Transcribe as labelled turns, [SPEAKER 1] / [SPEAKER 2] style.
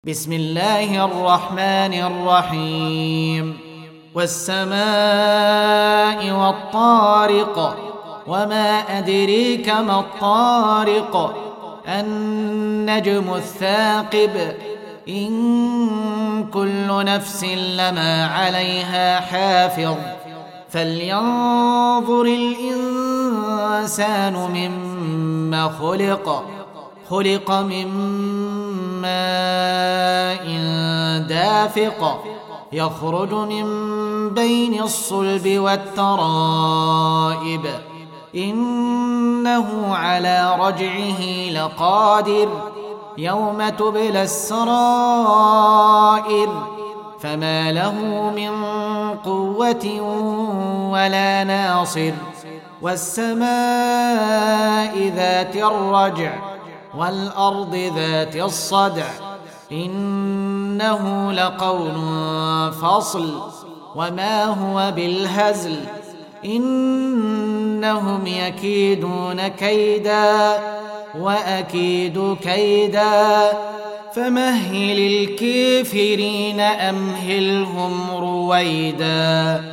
[SPEAKER 1] بسم الله الرحمن الرحيم والسماء والطارق وما أدريك ما الطارق النجم الثاقب إن كل نفس لما عليها حافظ فلينظر الإنسان مما خلق من ماء دافق يخرج من بين الصلب والترائب إنه على رجعه لقادر يوم تبلى السرائر فما له من قوة ولا ناصر والسماء ذات الرجع والأرض ذات الصدع إنه لقول فصل وما هو بالهزل إنهم يكيدون كيدا وأكيد كيدا فمهل الكافرين أمهلهم رويدا.